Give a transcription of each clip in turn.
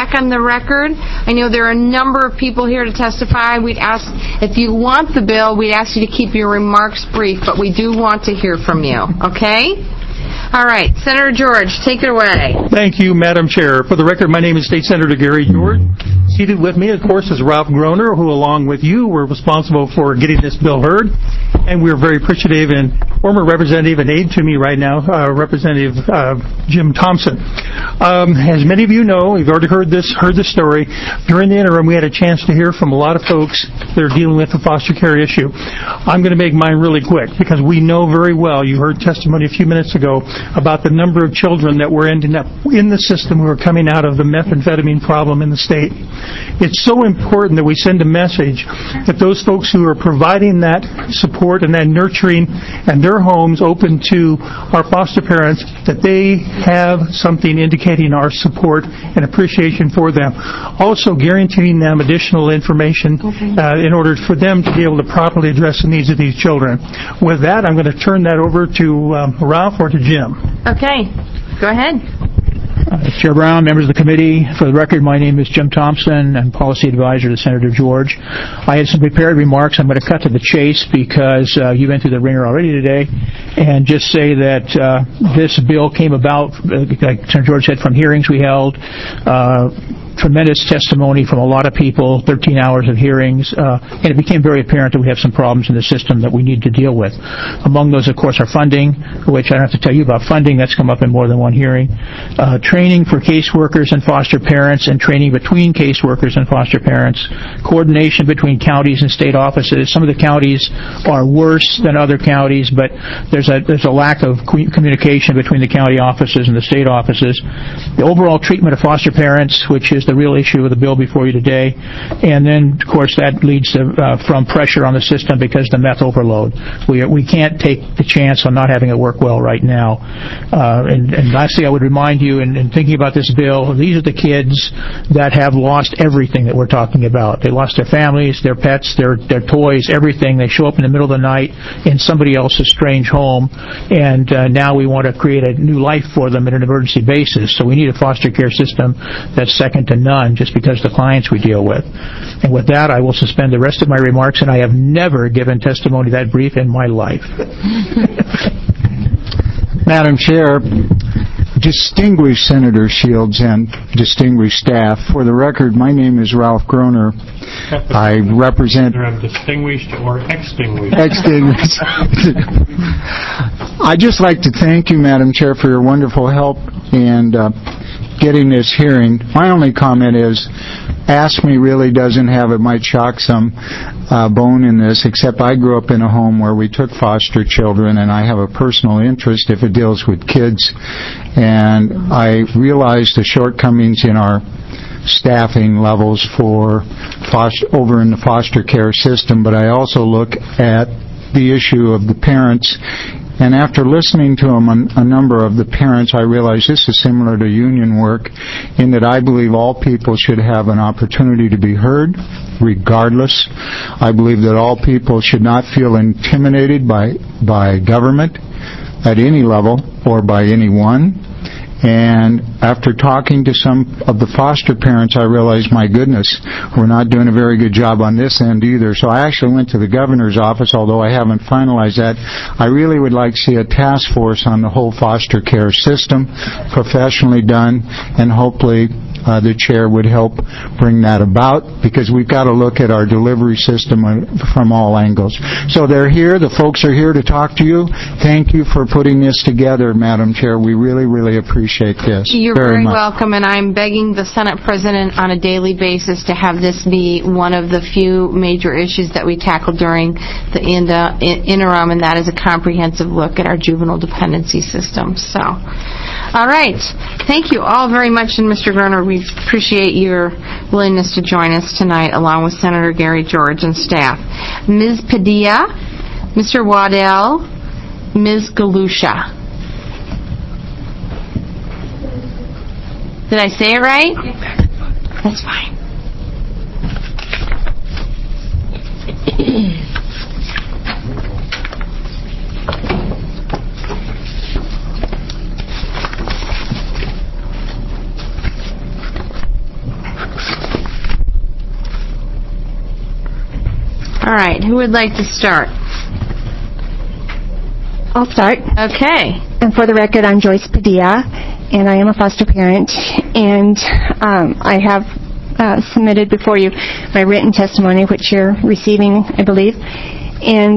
back on the record. I know there are a number of people here to testify. We'd ask, if you want the bill, we'd ask you to keep your remarks brief, but we do want to hear from you, okay? All right, Senator George, take it away. Thank you, Madam Chair. For the record, my name is State Senator Gary George. Seated with me, of course, is Ralph Groner, who, along with you, were responsible for getting this bill heard. And we're very appreciative, and former representative and aide to me right now, Representative Jim Thompson. As many of you know, you've already heard this story. During the interim, we had a chance to hear from a lot of folks that are dealing with the foster care issue. I'm going to make mine really quick, because we know very well, you heard testimony a few minutes ago, about the number of children that were ending up in the system who are coming out of the methamphetamine problem in the state. It's so important that we send a message that those folks who are providing that support and that nurturing and their homes open to our foster parents, that they have something indicating our support and appreciation for them. Also guaranteeing them additional information in order for them to be able to properly address the needs of these children. With that, I'm going to turn that over to Ralph or to Jim. Okay, go ahead. Chair Brown, members of the committee, for the record, my name is Jim Thompson. I'm policy advisor to Senator George. I had some prepared remarks. I'm going to cut to the chase because you've been through the ringer already today, and just say that this bill came about, like Senator George said, from hearings we held, tremendous testimony from a lot of people, 13 hours of hearings, and it became very apparent that we have some problems in the system that we need to deal with. Among those, of course, are funding, which I don't have to tell you about funding. That's come up in more than one hearing. Training for caseworkers and foster parents, and training between caseworkers and foster parents. Coordination between counties and state offices. Some of the counties are worse than other counties, but there's a lack of communication between the county offices and the state offices. The overall treatment of foster parents, which is the real issue of the bill before you today. And then, of course, that leads to from pressure on the system because of the meth overload. We can't take the chance on not having it work well right now. And lastly, I would remind you, in thinking about this bill, these are the kids that have lost everything that we're talking about. They lost their families, their pets, their toys, everything. They show up in the middle of the night in somebody else's strange home, and now we want to create a new life for them on an emergency basis. So we need a foster care system that's second to none, just because of the clients we deal with. And with that, I will suspend the rest of my remarks, and I have never given testimony that brief in my life. Madam Chair, distinguished Senator Shields and distinguished staff, for the record, my name is Ralph Groner. I represent... Distinguished or extinguished? Extinguished. I'd just like to thank you, Madam Chair, for your wonderful help and getting this hearing. My only comment is, Ask Me really doesn't have, it might shock some, bone in this, except I grew up in a home where we took foster children, and I have a personal interest if it deals with kids. And I realize the shortcomings in our staffing levels for over in the foster care system, but I also look at the issue of the parents. And after listening to a number of the parents, I realize this is similar to union work in that I believe all people should have an opportunity to be heard, regardless. I believe that all people should not feel intimidated by government at any level or by anyone. And after talking to some of the foster parents, I realized, my goodness, we're not doing a very good job on this end either. So I actually went to the governor's office, although I haven't finalized that. I really would like to see a task force on the whole foster care system, professionally done, and hopefully the chair would help bring that about, because we've got to look at our delivery system from all angles. So they're here. The folks are here to talk to you. Thank you for putting this together, Madam Chair. We really, really appreciate this. You're very welcome, and I'm begging the Senate President on a daily basis to have this be one of the few major issues that we tackle during the interim, and that is a comprehensive look at our juvenile dependency system. So, all right. Thank you all very much, and Mr. Groner, we appreciate your willingness to join us tonight, along with Senator Gary George and staff. Ms. Padilla, Mr. Waddell, Ms. Galusha. Did I say it right? That's fine. All right, who would like to start? I'll start. Okay. And for the record, I'm Joyce Padilla, and I am a foster parent. And I have submitted before you my written testimony, which you're receiving, I believe. And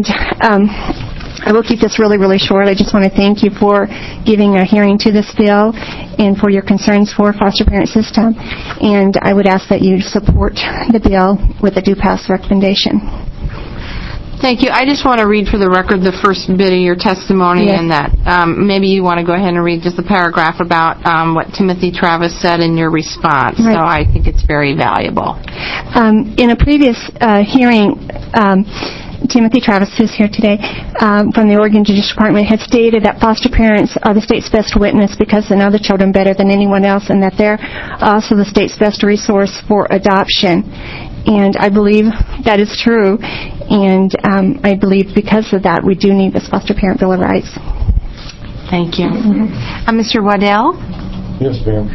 I will keep this really, really short. I just want to thank you for giving a hearing to this bill and for your concerns for foster parent system. And I would ask that you support the bill with a do pass recommendation. Thank you. I just want to read for the record the first bit of your testimony, Yes. and that maybe you want to go ahead and read just a paragraph about what Timothy Travis said in your response. Right. So I think it's very valuable. In a previous hearing, Timothy Travis, who's here today, from the Oregon Judicial Department, had stated that foster parents are the state's best witness because they know the children better than anyone else, and that they're also the state's best resource for adoption. And I believe that is true, and I believe because of that we do need this Foster Parent Bill of Rights. Thank you. Mr. Waddell? Yes, ma'am.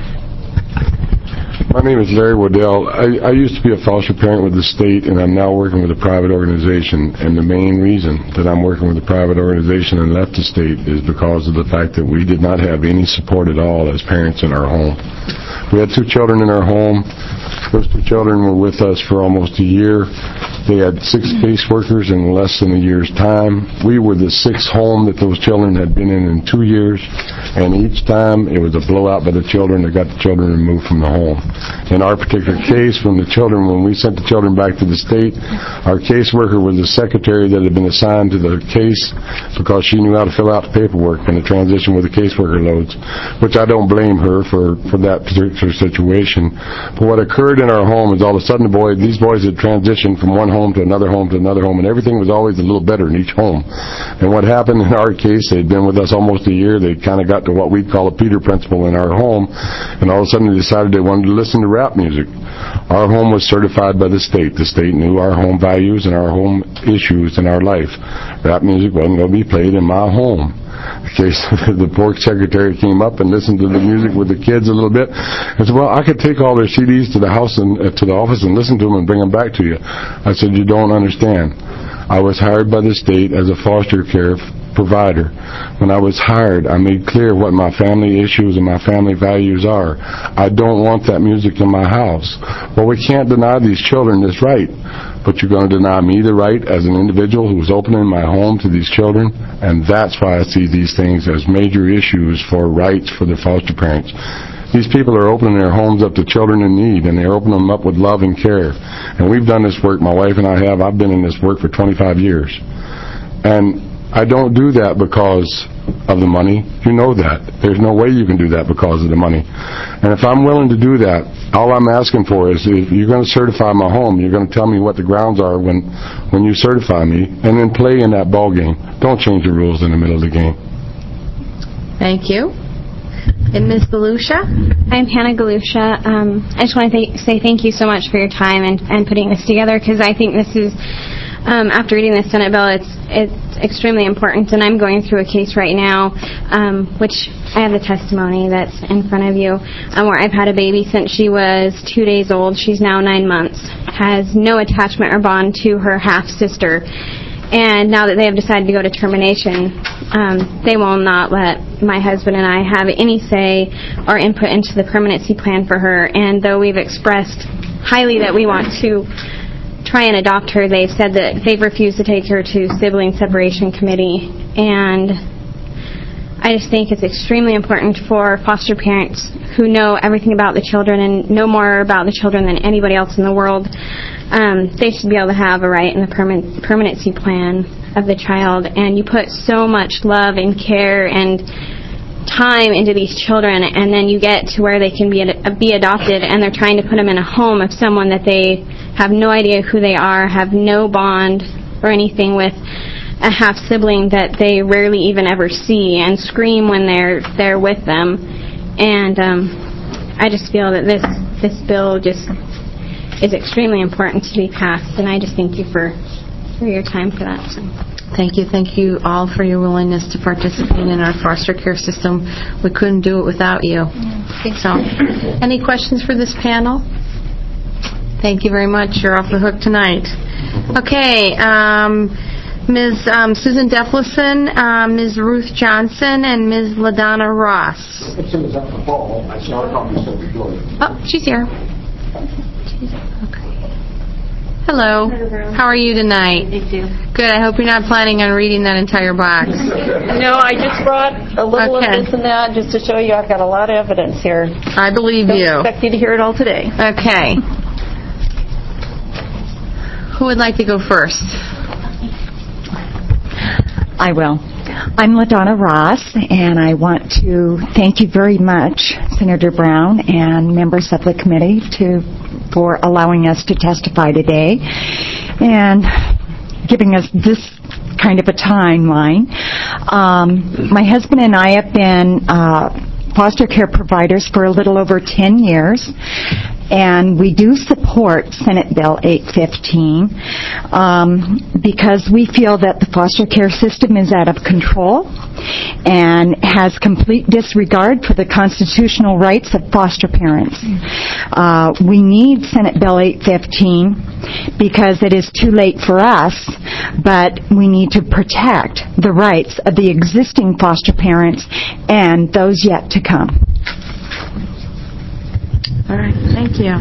My name is Larry Waddell. I used to be a foster parent with the state, and I'm now working with a private organization. And the main reason that I'm working with a private organization and left the state is because of the fact that we did not have any support at all as parents in our home. We had 2 children in our home. Those 2 children were with us for almost a year. They had 6 caseworkers in less than a year's time. We were the 6th home that those children had been in 2 years, and each time it was a blowout by the children that got the children removed from the home. In our particular case, when we sent the children back to the state, our caseworker was the secretary that had been assigned to the case because she knew how to fill out the paperwork and the transition with the caseworker loads, which I don't blame her for that particular situation. But what occurred in our home is all of a sudden these boys had transitioned from one home to another home to another home, and everything was always a little better in each home. And what happened in our case, they'd been with us almost a year. They'd kind of got to what we'd call a Peter principle in our home, and all of a sudden they decided they wanted to listen to rap music. Our home was certified by the state. The state knew our home values and our home issues in our life. Rap music wasn't going to be played in my home. The poor secretary came up and listened to the music with the kids a little bit and said, well, I could take all their CDs to the house and to the office and listen to them and bring them back to you. I said, you don't understand. I was hired by the state as a foster care provider. When I was hired, I made clear what my family issues and my family values are. I don't want that music in my house. Well, we can't deny these children this right, but you're going to deny me the right as an individual who's opening my home to these children, and that's why I see these things as major issues for rights for the foster parents. These people are opening their homes up to children in need, and they're opening them up with love and care. And we've done this work, my wife and I have. I've been in this work for 25 years. And I don't do that because of the money. You know that. There's no way you can do that because of the money. And if I'm willing to do that, all I'm asking for is if you're going to certify my home, you're going to tell me what the grounds are when you certify me, and then play in that ball game. Don't change the rules in the middle of the game. Thank you. And Ms. Galusha? I'm Hannah Galusha. I just want to say thank you so much for your time and putting this together, because I think this is, after reading the Senate bill, it's extremely important. And I'm going through a case right now, which I have the testimony that's in front of you, where I've had a baby since she was 2 days old. She's now 9 months, has no attachment or bond to her half-sister. And now that they have decided to go to termination, they will not let my husband and I have any say or input into the permanency plan for her. And though we've expressed highly that we want to try and adopt her, they've said that they've refused to take her to sibling separation committee. And I just think it's extremely important for foster parents who know everything about the children and know more about the children than anybody else in the world. They should be able to have a right in the permanency plan of the child. And you put so much love and care and time into these children, and then you get to where they can be adopted, and they're trying to put them in a home of someone that they have no idea who they are, have no bond or anything with, a half-sibling that they rarely even ever see, and scream when they're with them. And I just feel that this bill just is extremely important to be passed, and I just thank you for your time for that. So. Thank you. Thank you all for your willingness to participate in our foster care system. We couldn't do it without you. So, any questions for this panel? Thank you very much. You're off the hook tonight. Okay, Ms. Susan Deflison, Ms. Ruth Johnson, and Ms. LaDonna Ross. Oh, she's here. Okay. Hello. How are you tonight? Thank you. Good. I hope you're not planning on reading that entire box. No, I just brought a little of this and that just to show you I've got a lot of evidence here. I believe Don't you. expect you to hear it all today. Okay. Who would like to go first? I will. I'm LaDonna Ross, and I want to thank you very much, Senator Brown and members of the committee, for allowing us to testify today and giving us this kind of a timeline. My husband and I have been foster care providers for a little over 10 years, and we do support Senate Bill 815 because we feel that the foster care system is out of control and has complete disregard for the constitutional rights of foster parents. We need Senate Bill 815 because it is too late for us, but we need to protect the rights of the existing foster parents and those yet to come. All right. Thank you.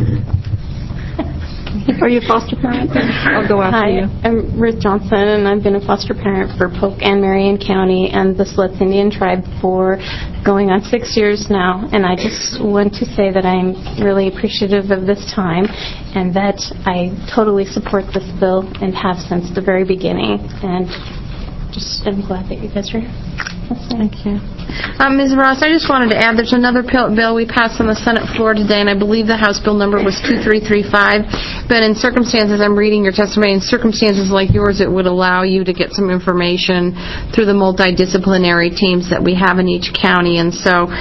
Are you a foster parent? I'll go after you. Hi, I'm Ruth Johnson, and I've been a foster parent for Polk and Marion County and the Siletz Indian Tribe for going on 6 years now. And I just want to say that I'm really appreciative of this time and that I totally support this bill and have since the very beginning. And just I'm glad that you guys are here. Thank you. Ms. Ross, I just wanted to add there's another bill we passed on the Senate floor today, and I believe the House bill number was 2335. But in circumstances, I'm reading your testimony, in circumstances like yours, it would allow you to get some information through the multidisciplinary teams that we have in each county. And so,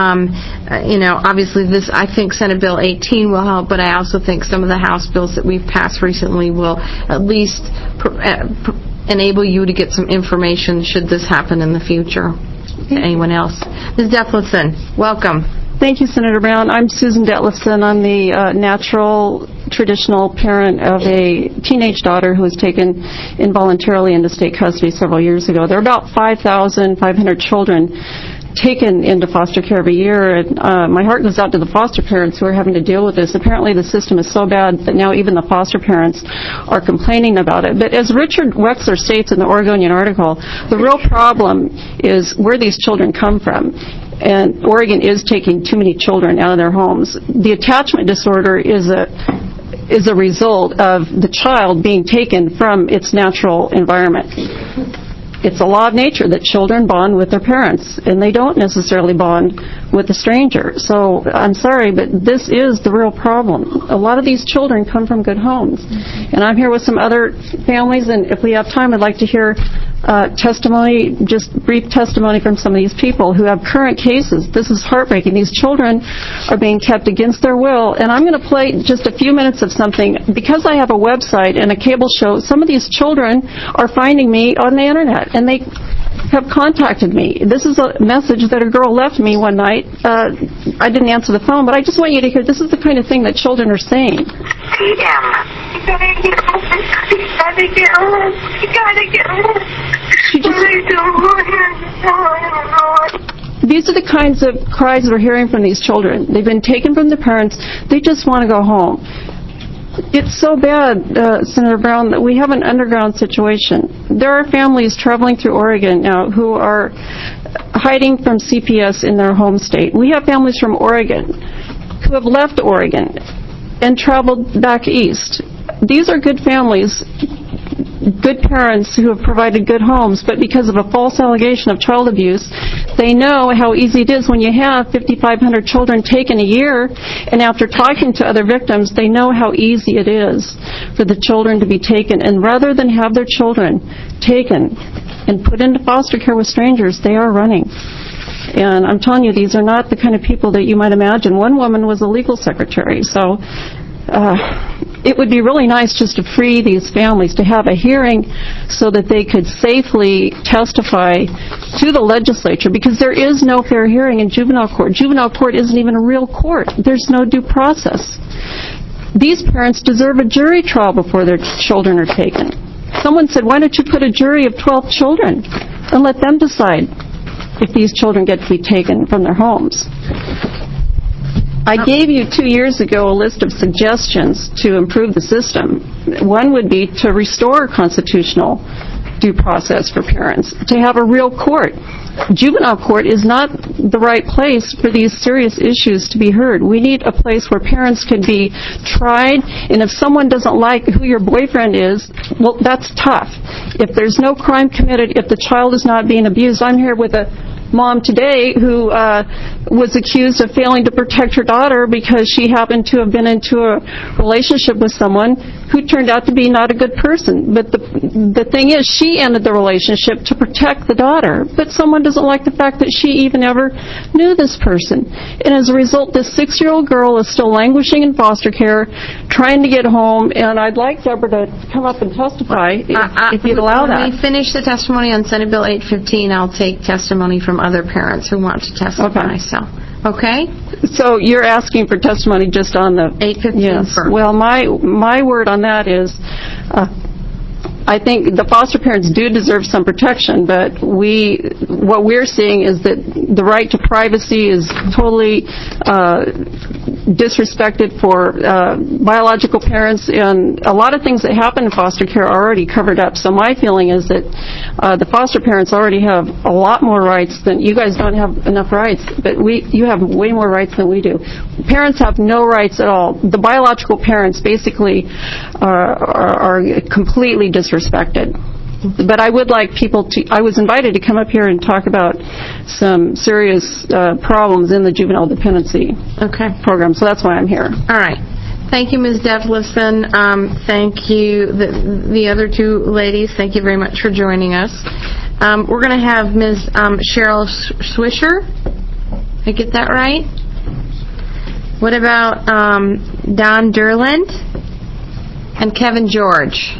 obviously this, I think Senate Bill 18 will help, but I also think some of the House bills that we've passed recently will at least enable you to get some information should this happen in the future. To anyone else. Ms. Deflison, welcome. Thank you, Senator Brown. I'm Susan Detlefson. I'm the natural, traditional parent of a teenage daughter who was taken involuntarily into state custody several years ago. There are about 5,500 children taken into foster care every year, and my heart goes out to the foster parents who are having to deal with this. Apparently the system is so bad that now even the foster parents are complaining about it. But as Richard Wexler states in the Oregonian article, the real problem is where these children come from. And Oregon is taking too many children out of their homes. The attachment disorder is a result of the child being taken from its natural environment. It's a law of nature that children bond with their parents, and they don't necessarily bond with a stranger. So I'm sorry, but this is the real problem. A lot of these children come from good homes. And I'm here with some other families, and if we have time, I'd like to hear testimony, just brief testimony from some of these people who have current cases. This is heartbreaking. These children are being kept against their will, and I'm going to play just a few minutes of something. Because I have a website and a cable show, some of these children are finding me on the internet, and they have contacted me. This is a message that a girl left me one night. I didn't answer the phone, but I just want you to hear, this is the kind of thing that children are saying. You gotta get home. You gotta get home. These are the kinds of cries we're hearing from these children. They've been taken from their parents. They just want to go home. It's so bad, Senator Brown, that we have an underground situation. There are families traveling through Oregon now who are hiding from CPS in their home state. We have families from Oregon who have left Oregon and traveled back east. These are good families, good parents who have provided good homes, but because of a false allegation of child abuse, they know how easy it is when you have 5,500 children taken a year, and after talking to other victims, they know how easy it is for the children to be taken. And rather than have their children taken and put into foster care with strangers, they are running. And I'm telling you, these are not the kind of people that you might imagine. One woman was a legal secretary, so it would be really nice just to free these families, to have a hearing so that they could safely testify to the legislature, because there is no fair hearing in juvenile court. Juvenile court isn't even a real court. There's no due process. These parents deserve a jury trial before their children are taken. Someone said, why don't you put a jury of 12 children and let them decide if these children get to be taken from their homes? I gave you 2 years ago a list of suggestions to improve the system. One would be to restore constitutional due process for parents, to have a real court. Juvenile court is not the right place for these serious issues to be heard. We need a place where parents can be tried, and if someone doesn't like who your boyfriend is, well, that's tough. If there's no crime committed, if the child is not being abused, I'm here with a mom today who was accused of failing to protect her daughter because she happened to have been into a relationship with someone who turned out to be not a good person. But the thing is, she ended the relationship to protect the daughter, but someone doesn't like the fact that she even ever knew this person. And as a result, this 6-year-old girl is still languishing in foster care, trying to get home, and I'd like Deborah to come up and testify if you'd allow that. When we finish the testimony on Senate Bill 815, I'll take testimony from other parents who want to testify. Okay? So you're asking for testimony just on the 815 first. Well, my word on that is, I think the foster parents do deserve some protection, but what we're seeing is that the right to privacy is totally disrespected for biological parents, and a lot of things that happen in foster care are already covered up. So my feeling is that the foster parents already have a lot more rights than you guys. Don't have enough rights, but you have way more rights than we do. Parents have no rights at all. The biological parents basically are completely disrespected. But I would like people to, I was invited to come up here and talk about some serious problems in the juvenile dependency program, so that's why I'm here. All right. Thank you, Ms. Devlison. Thank you, the other two ladies. Thank you very much for joining us. We're going to have Ms. Cheryl Swisher. Did I get that right? What about Don Durland and Kevin George?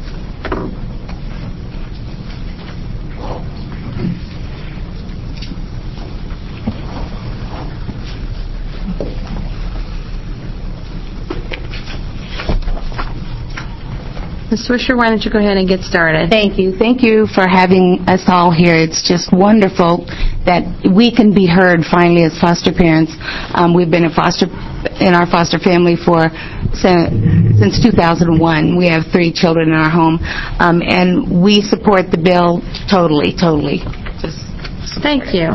Ms. Swisher, why don't you go ahead and get started? Thank you. Thank you for having us all here. It's just wonderful that we can be heard finally as foster parents. We've been in our foster family since 2001. We have 3 children in our home, and we support the bill totally. Thank you.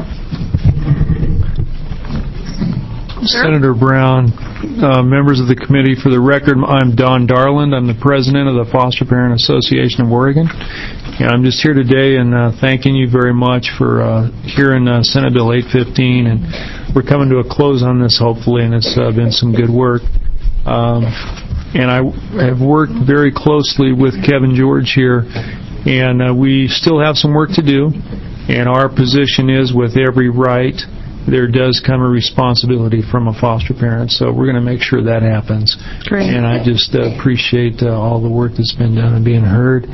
Senator Brown, members of the committee, for the record, I'm Don Darland. I'm the president of the Foster Parent Association of Oregon. And I'm just here today and thanking you very much for hearing Senate Bill 815. And we're coming to a close on this, hopefully, and it's been some good work. And I have worked very closely with Kevin George here, and we still have some work to do. And our position is, with every right, there does come a responsibility from a foster parent, so we're going to make sure that happens. Great. And I just appreciate all the work that's been done and being heard.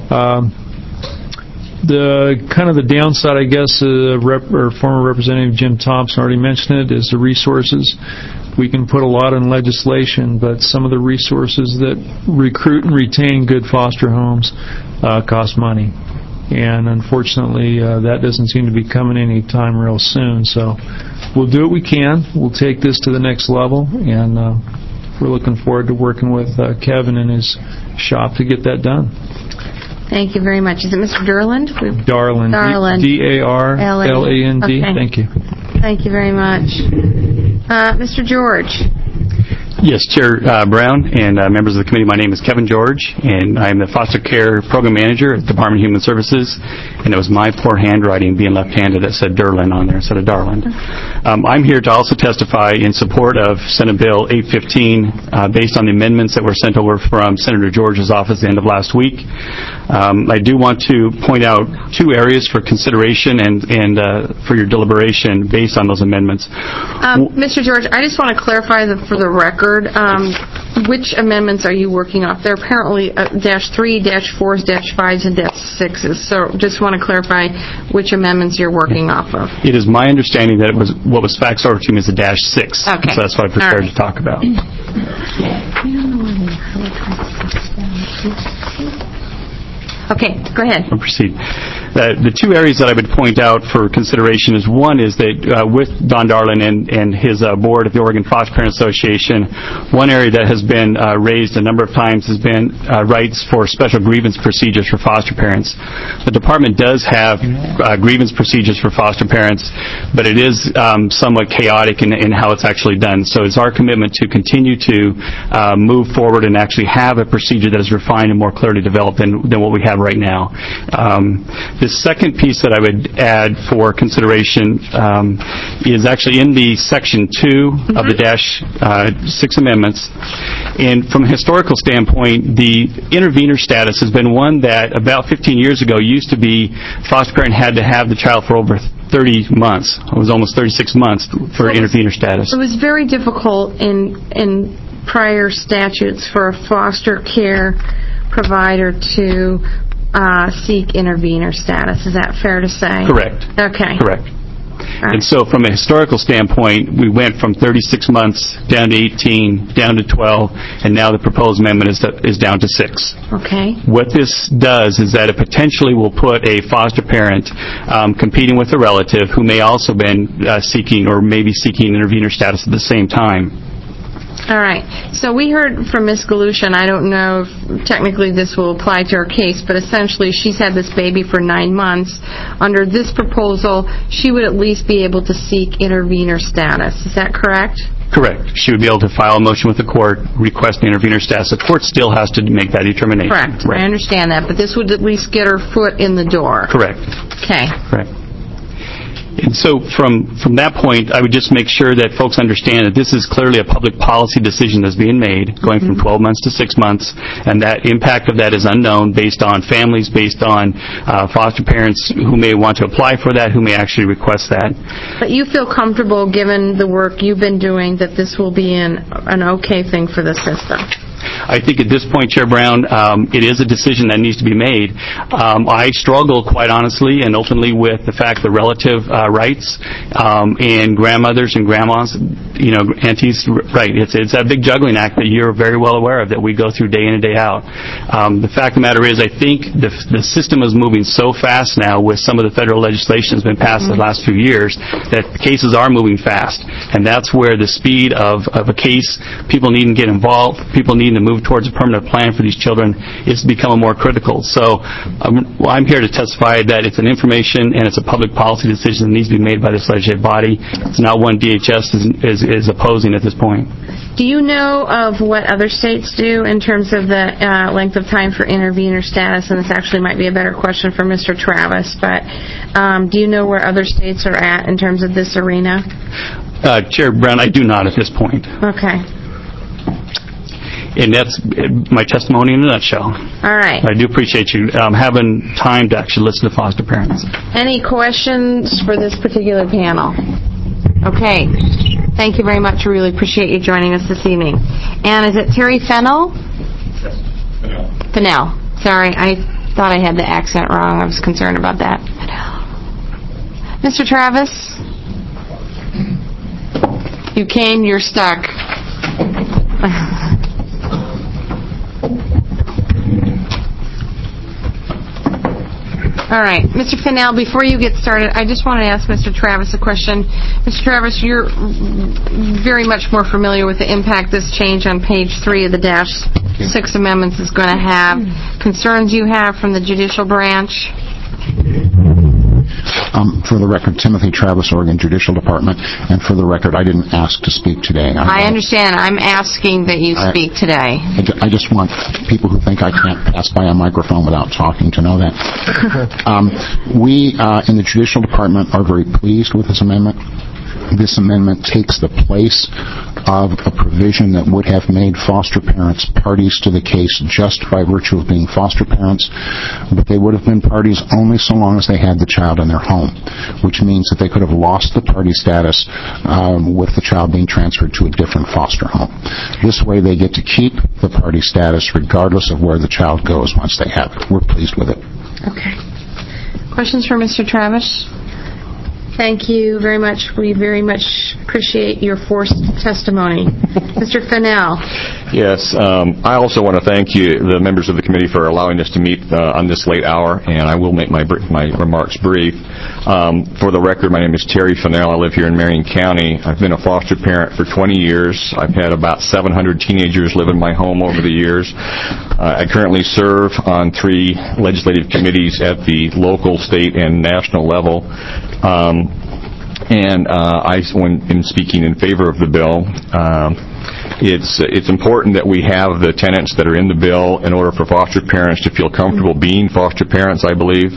The downside, I guess, former Representative Jim Thompson already mentioned it, is the resources. We can put a lot in legislation, but some of the resources that recruit and retain good foster homes cost money. And unfortunately, that doesn't seem to be coming any time real soon. So we'll do what we can. We'll take this to the next level, and we're looking forward to working with Kevin and his shop to get that done. Thank you very much. Is it Mr. Darland? Darland. D-A-R-L-A-N-D. Okay. Thank you. Thank you very much. Mr. George. Yes, Chair Brown and members of the committee, my name is Kevin George, and I am the foster care program manager at the Department of Human Services, and it was my poor handwriting, being left-handed, that said Durland on there instead of Darland. I'm here to also testify in support of Senate Bill 815 based on the amendments that were sent over from Senator George's office at the end of last week. I do want to point out 2 areas for consideration and for your deliberation based on those amendments. Mr. George, I just want to clarify for the record, which amendments are you working off? They're apparently -3, -4s, -5s, and -6s. So just want to clarify which amendments you're working off of. It is my understanding that it was what was faxed over to me as a -6. Okay. So that's what I prepared to talk about. Okay, go ahead. I'll proceed. The two areas that I would point out for consideration is one is that with Don Darlin and his board of the Oregon Foster Parent Association, one area that has been raised a number of times has been rights for special grievance procedures for foster parents. The department does have grievance procedures for foster parents, but it is somewhat chaotic in how it's actually done. So it's our commitment to continue to move forward and actually have a procedure that is refined and more clearly developed than what we have right now. The second piece that I would add for consideration is actually in the Section 2 of the -6 amendments. And from a historical standpoint, the intervenor status has been one that about 15 years ago used to be foster parent had to have the child for over 30 months. It was almost 36 months for intervenor status. It was very difficult in prior statutes for a foster care provider to seek intervenor status. Is that fair to say? Correct. Okay. Correct. And so from a historical standpoint, we went from 36 months down to 18, down to 12, and now the proposed amendment is down to 6. Okay. What this does is that it potentially will put a foster parent competing with a relative who may also been seeking or maybe seeking intervenor status at the same time. All right. So we heard from Ms. Galusha, and I don't know if technically this will apply to her case, but essentially she's had this baby for 9 months. Under this proposal, she would at least be able to seek intervenor status. Is that correct? Correct. She would be able to file a motion with the court, request the intervenor status. The court still has to make that determination. Correct. Right. I understand that, but this would at least get her foot in the door. Correct. Okay. Correct. And so from that point, I would just make sure that folks understand that this is clearly a public policy decision that's being made, going from 12 months to 6 months, and that impact of that is unknown based on families, based on foster parents who may want to apply for that, who may actually request that. But you feel comfortable, given the work you've been doing, that this will be an okay thing for the system? I think at this point, Chair Brown, it is a decision that needs to be made. I struggle, quite honestly and openly, with the fact that relative rights and grandmothers and grandmas, aunties, right, it's that big juggling act that you're very well aware of that we go through day in and day out. The fact of the matter is, I think the system is moving so fast now with some of the federal legislation that's been passed the last few years that cases are moving fast. And that's where the speed of a case, people needing to get involved, people needing to move towards a permanent plan for these children is becoming more critical. So I'm here to testify that it's an information and it's a public policy decision that needs to be made by this legislative body. It's not one DHS is opposing at this point. Do you know of what other states do in terms of the length of time for intervenor status? And this actually might be a better question for Mr. Travis, but do you know where other states are at in terms of this arena? Chair Brown, I do not at this point. Okay. And that's my testimony in a nutshell. All right. I do appreciate you having time to actually listen to foster parents. Any questions for this particular panel? Okay. Thank you very much. I really appreciate you joining us this evening. And is it Terry Fennell? Yes. Fennell. Sorry, I thought I had the accent wrong. I was concerned about that. Mr. Travis? You came, you're stuck. All right. Mr. Fennell, before you get started, I just want to ask Mr. Travis a question. Mr. Travis, you're very much more familiar with the impact this change on page 3 of the -6 amendments is going to have. Concerns you have from the judicial branch? For the record, Timothy Travis, Oregon Judicial Department, and for the record, I didn't ask to speak today. I understand. I'm asking that you speak today. I just want people who think I can't pass by a microphone without talking to know that. We in the Judicial Department are very pleased with this amendment. This amendment takes the place of a provision that would have made foster parents parties to the case just by virtue of being foster parents, but they would have been parties only so long as they had the child in their home, which means that they could have lost the party status with the child being transferred to a different foster home. This way they get to keep the party status regardless of where the child goes once they have it. We're pleased with it. Okay. Questions for Mr. Travis? Thank you very much. We very much appreciate your forced testimony. Mr. Fennell. Yes, I also want to thank you, the members of the committee, for allowing us to meet on this late hour, and I will make my remarks brief. For the record, my name is Terry Fennell. I live here in Marion County. I've been a foster parent for 20 years. I've had about 700 teenagers live in my home over the years. I currently serve on 3 legislative committees at the local, state, and national level. When speaking in favor of the bill, it's important that we have the tenets that are in the bill in order for foster parents to feel comfortable being foster parents, I believe.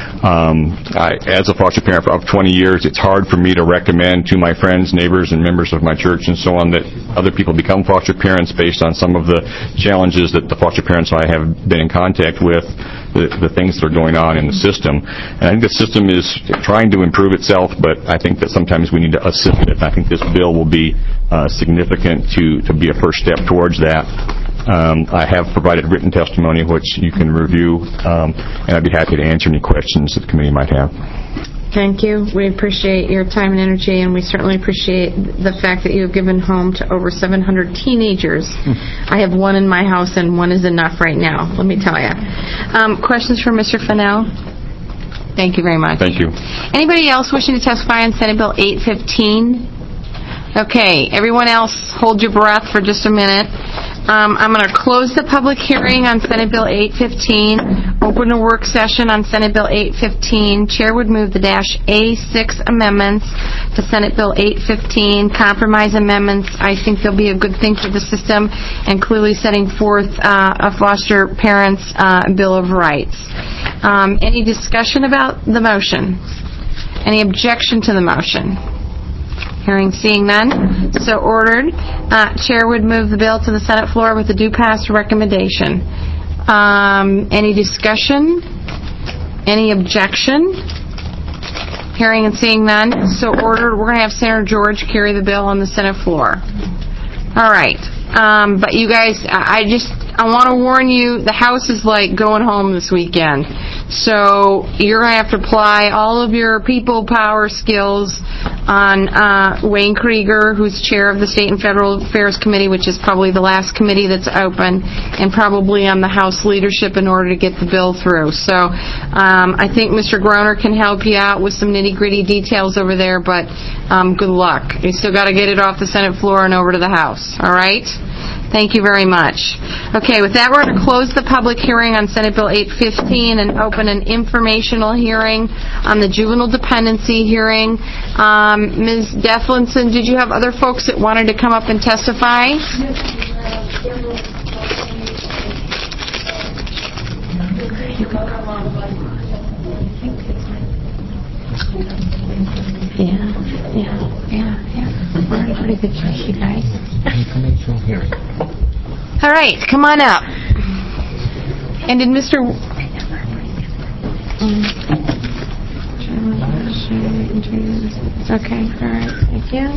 As a foster parent for 20 years, it's hard for me to recommend to my friends, neighbors, and members of my church and so on that other people become foster parents based on some of the challenges that the foster parents I have been in contact with, the things that are going on in the system. And I think the system is trying to improve itself, but I think that sometimes we need to assist it. I think this bill will be significant to be a first step towards that. I have provided written testimony which you can review, and I'd be happy to answer any questions that the committee might have. Thank you. We appreciate your time and energy, and we certainly appreciate the fact that you have given home to over 700 teenagers. I have one in my house, and one is enough right now, let me tell you. Questions for Mr. Fennell? Thank you very much. Thank you. Anybody else wishing to testify on Senate Bill 815? Okay, everyone else, hold your breath for just a minute. I'm going to close the public hearing on Senate Bill 815, open a work session on Senate Bill 815. Chair would move the -A6 amendments to Senate Bill 815, compromise amendments. I think they'll be a good thing for the system and clearly setting forth a foster parents' Bill of Rights. Any discussion about the motion? Any objection to the motion? Hearing, seeing none, so ordered. Chair would move the bill to the Senate floor with a due pass recommendation. Any discussion? Any objection? Hearing and seeing none, so ordered. We're going to have Senator George carry the bill on the Senate floor. All right. But you guys, I want to warn you, the House is like going home this weekend. So you're going to have to apply all of your people power skills on Wayne Krieger, who's chair of the State and Federal Affairs Committee, which is probably the last committee that's open, and probably on the House leadership in order to get the bill through. So I think Mr. Groner can help you out with some nitty-gritty details over there, but good luck. You still got to get it off the Senate floor and over to the House. All right? Thank you very much. Okay, with that, we're going to close the public hearing on Senate Bill 815 and open an informational hearing on the juvenile dependency hearing. Ms. Deflinson, did you have other folks that wanted to come up and testify? Yeah. We're in a pretty good shape, you guys. Informational hearing. All right, come on up. And did Mr. Okay, all right, thank you.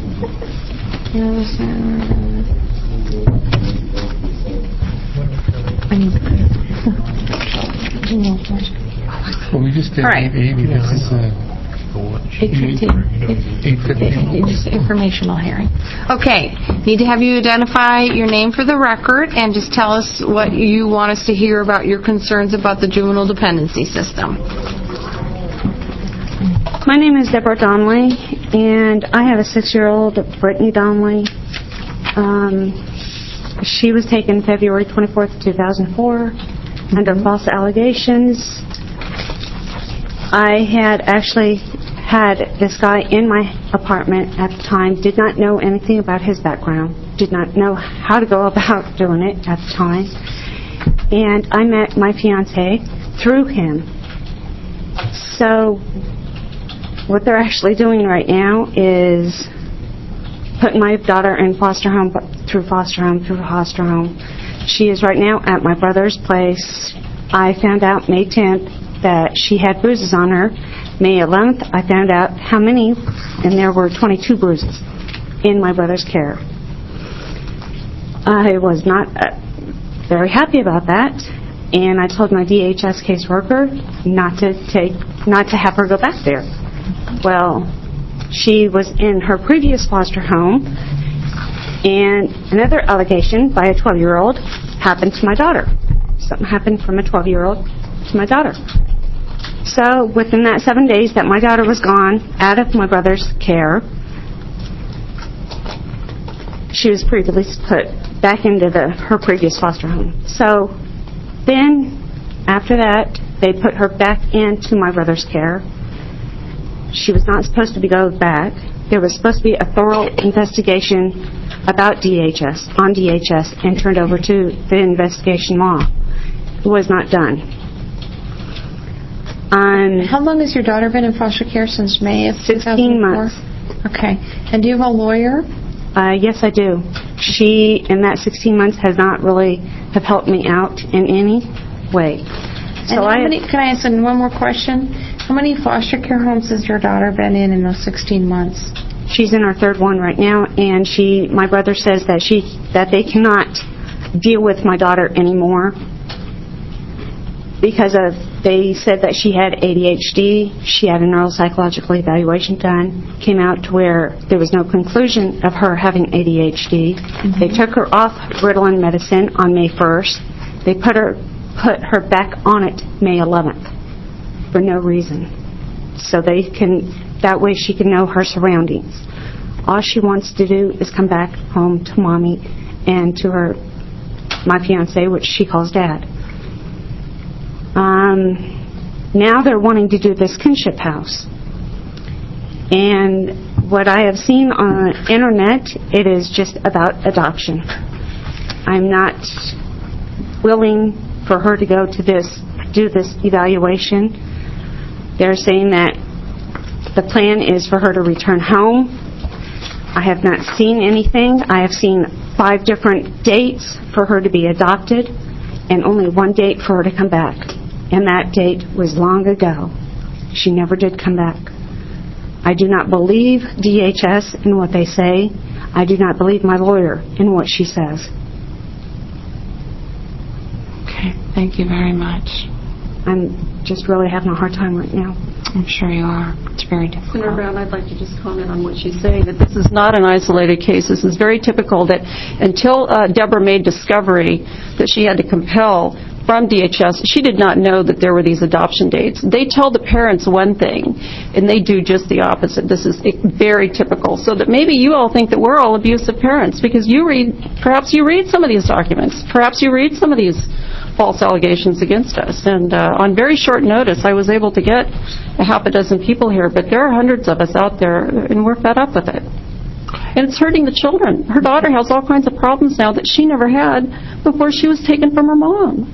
Well, we just did 8:15. Just informational hearing. Okay. Need to have you identify your name for the record and just tell us what you want us to hear about your concerns about the juvenile dependency system. My name is Deborah Donnelly, and I have a 6-year-old, Brittany Donnelly. She was taken February 24th, 2004, under false allegations. I had actually had this guy in my apartment at the time, did not know anything about his background, did not know how to go about doing it at the time, and I met my fiance through him. So what they're actually doing right now is putting my daughter in foster home through foster home. She is right now at my brother's place. I found out May 10th that she had bruises on her. May 11th, I found out how many, and there were 22 bruises in my brother's care. I was not very happy about that, and I told my DHS caseworker not to have her go back there. Well, She was in her previous foster home, and another allegation by a 12-year-old happened to my daughter. Something happened from a 12-year-old to my daughter. So within that 7 days that my daughter was gone out of my brother's care, she was previously put back into her previous foster home. So then, after that, they put her back into my brother's care. She was not supposed to go back. There was supposed to be a thorough investigation about DHS, on DHS, and turned over to the investigation law. It was not done. How long has your daughter been in foster care? Since May of 2004? 16 months. Okay. And do you have a lawyer? Yes, I do. She, in that 16 months, has not really have helped me out in any way. So can I ask one more question? How many foster care homes has your daughter been in those 16 months? She's in her third one right now, and my brother says that they cannot deal with my daughter anymore because they said that she had ADHD. She had a neuropsychological evaluation done. Came out to where there was no conclusion of her having ADHD. Mm-hmm. They took her off Ritalin medicine on May 1st. They put her back on it May 11th for no reason. So that way she can know her surroundings. All she wants to do is come back home to Mommy and to my fiance, which she calls Dad. Now they're wanting to do this kinship house. And what I have seen on the internet, it is just about adoption. I'm not willing for her to go to do this evaluation. They're saying that the plan is for her to return home. I have not seen anything. I have seen 5 different dates for her to be adopted and only 1 date for her to come back. And that date was long ago. She never did come back. I do not believe DHS in what they say. I do not believe my lawyer in what she says. Okay, thank you very much. I'm just really having a hard time right now. I'm sure you are. It's very difficult. Senator Brown, I'd like to just comment on what she's saying, that this is not an isolated case. This is very typical that until Deborah made discovery that she had to compel from DHS, she did not know that there were these adoption dates. They tell the parents one thing, and they do just the opposite. This is very typical. So that maybe you all think that we're all abusive parents because perhaps you read some of these documents. Perhaps you read some of these false allegations against us. And on very short notice, I was able to get a half a dozen people here, but there are hundreds of us out there, and we're fed up with it. And it's hurting the children. Her daughter has all kinds of problems now that she never had before she was taken from her mom.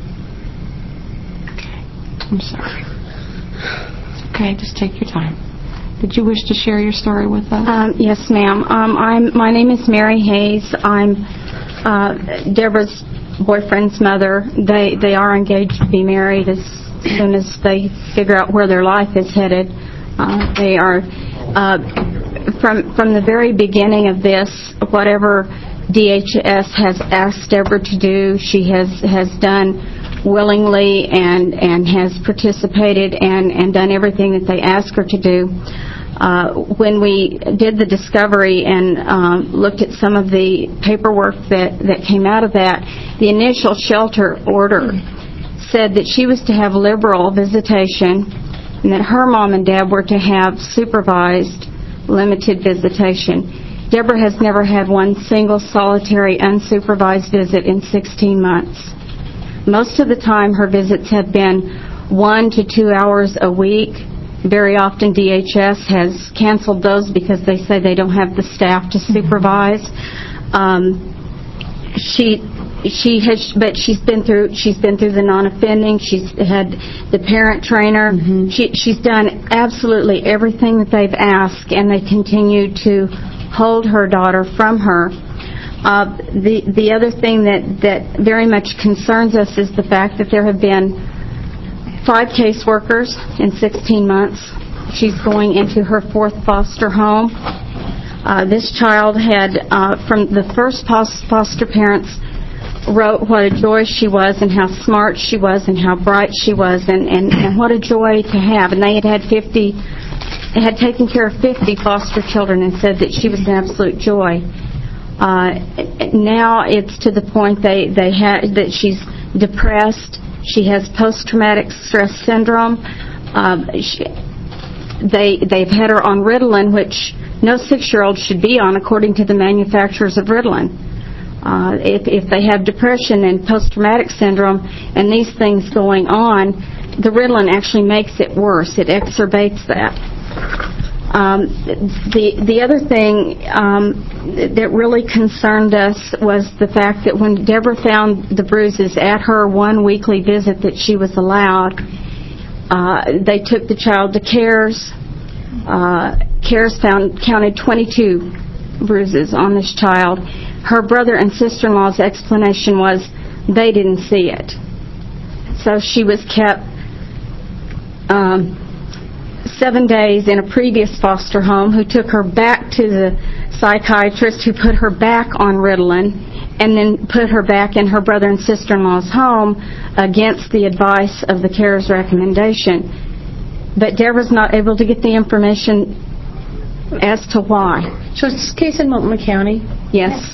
Okay. I'm sorry. Okay, just take your time. Did you wish to share your story with us? Yes, ma'am. My name is Mary Hayes. I'm Deborah's boyfriend's mother. They are engaged to be married as soon as they figure out where their life is headed. They are from the very beginning of this, whatever DHS has asked Deborah to do, she has done willingly and has participated and done everything that they ask her to do. When we did the discovery and looked at some of the paperwork that came out of that, the initial shelter order said that she was to have liberal visitation and that her mom and dad were to have supervised limited visitation. Deborah has never had one single solitary unsupervised visit in 16 months. Most of the time her visits have been 1 to 2 hours a week. Very often DHS has canceled those because they say they don't have the staff to supervise. She's been through the non-offending. She's had the parent trainer. Mm-hmm. She's done absolutely everything that they've asked, and they continue to hold her daughter from her. The other thing that very much concerns us is the fact that there have been 5 caseworkers in 16 months. She's going into her 4th foster home. This child had, from the first foster parents, wrote what a joy she was and how smart she was and how bright she was and what a joy to have. And they had 50 had taken care of 50 foster children and said that she was an absolute joy. Now it's to the point that she's depressed. She has post-traumatic stress syndrome. They've had her on Ritalin, which no 6-year-old should be on, according to the manufacturers of Ritalin. If they have depression and post-traumatic syndrome and these things going on, the Ritalin actually makes it worse. It exacerbates that. The other thing that really concerned us was the fact that when Deborah found the bruises at her one weekly visit that she was allowed, they took the child to CARES. CARES counted 22 bruises on this child. Her brother and sister-in-law's explanation was they didn't see it. So she was kept 7 days in a previous foster home, who took her back to the psychiatrist, who put her back on Ritalin, and then put her back in her brother and sister-in-law's home against the advice of the CARES recommendation. But Deborah's not able to get the information as to why. So is this case in Multnomah County? Yes.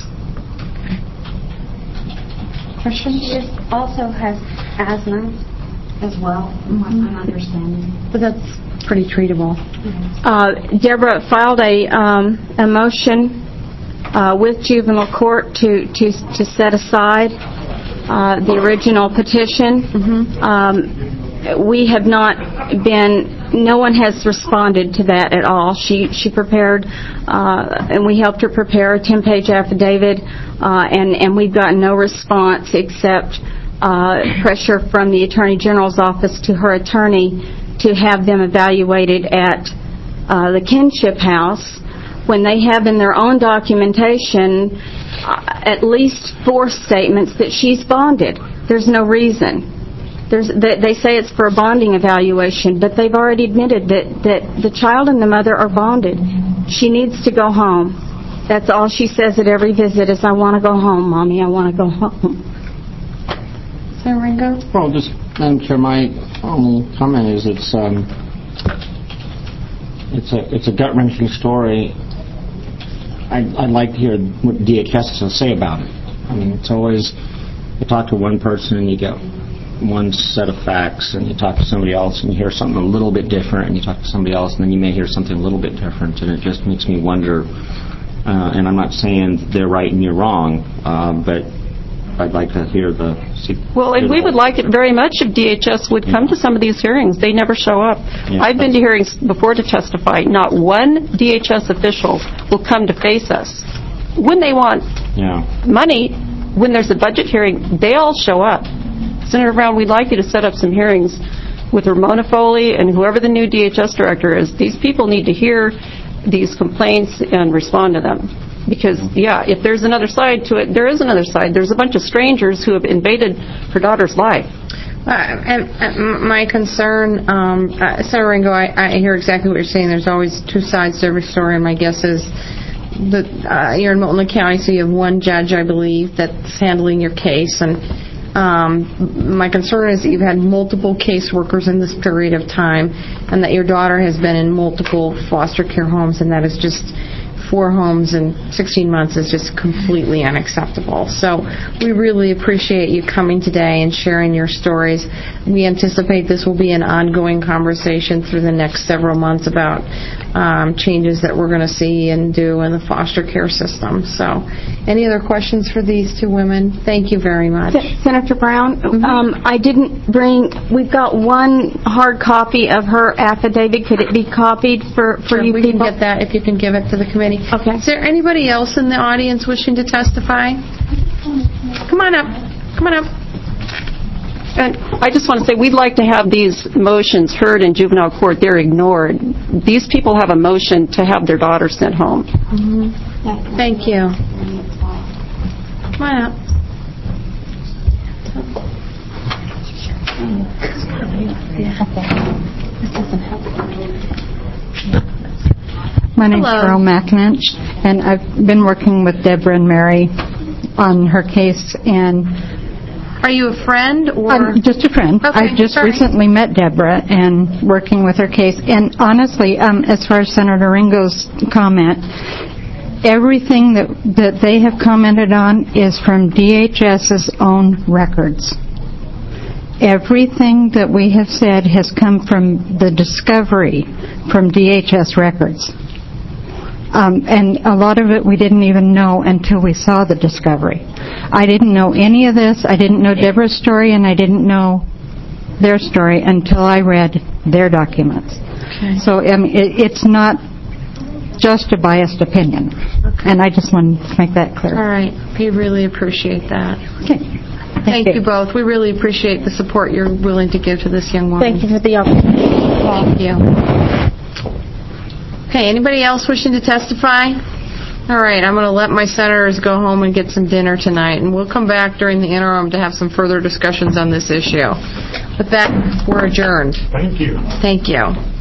Questions? She also has asthma as well, I'm understanding. But that's pretty treatable. Deborah filed a motion with juvenile court to set aside the original petition. We have not been, no one has responded to that at all. She prepared, and we helped her prepare a 10-page affidavit, and we've gotten no response except pressure from the Attorney General's office to her attorney to have them evaluated at the kinship house, when they have in their own documentation at least 4 statements that she's bonded. There's no reason. They say it's for a bonding evaluation, but they've already admitted that the child and the mother are bonded. She needs to go home. That's all she says at every visit is, I want to go home, Mommy, I want to go home. Senator Ringo? Well, just, Madam Chair, my only comment is it's a gut-wrenching story. I'd like to hear what DHS has to say about it. I mean, it's always, you talk to one person and you get one set of facts, and you talk to somebody else and you hear something a little bit different, and you talk to somebody else and then you may hear something a little bit different, and it just makes me wonder, and I'm not saying they're right and you're wrong, but I'd like to hear the... Well, and we would like it very much if DHS would come to some of these hearings. They never show up. Yeah, I've been to hearings before to testify. Not one DHS official will come to face us. When they want money, when there's a budget hearing, they all show up. Senator Brown, we'd like you to set up some hearings with Ramona Foley and whoever the new DHS director is. These people need to hear these complaints and respond to them. Because, if there's another side to it, there is another side. There's a bunch of strangers who have invaded her daughter's life. My concern, Senator Ringo, I hear exactly what you're saying. There's always 2 sides to every story, and my guess is that you're in Multnomah County, so you have one judge, I believe, that's handling your case. And my concern is that you've had multiple caseworkers in this period of time, and that your daughter has been in multiple foster care homes, and that is just 4 homes in 16 months is just completely unacceptable. So we really appreciate you coming today and sharing your stories. We anticipate this will be an ongoing conversation through the next several months about changes that we're going to see and do in the foster care system. So any other questions for these 2 women? Thank you very much. Senator Brown, I didn't bring, we've got one hard copy of her affidavit. Could it be copied for you we people? We can get that if you can give it to the committee. Okay. Is there anybody else in the audience wishing to testify? Come on up. Come on up. And I just want to say, we'd like to have these motions heard in juvenile court. They're ignored. These people have a motion to have their daughter sent home. Thank you. Come on up. My name's Cheryl McInch, and I've been working with Deborah and Mary on her case, and Are you a friend or? I'm just a friend. Okay, I just sorry. recently met Deborah and working with her case. And honestly, as far as Senator Ringo's comment, everything that they have commented on is from DHS's own records. Everything that we have said has come from the discovery from DHS records. And a lot of it we didn't even know until we saw the discovery. I didn't know any of this. I didn't know Deborah's story, and I didn't know their story until I read their documents. Okay. So it's not just a biased opinion. Okay. And I just wanted to make that clear. All right. We really appreciate that. Okay. Thank you both. We really appreciate the support you're willing to give to this young woman. Thank you for the opportunity. Thank you. Okay, anybody else wishing to testify? All right, I'm going to let my senators go home and get some dinner tonight, and we'll come back during the interim to have some further discussions on this issue. With that, we're adjourned. Thank you. Thank you.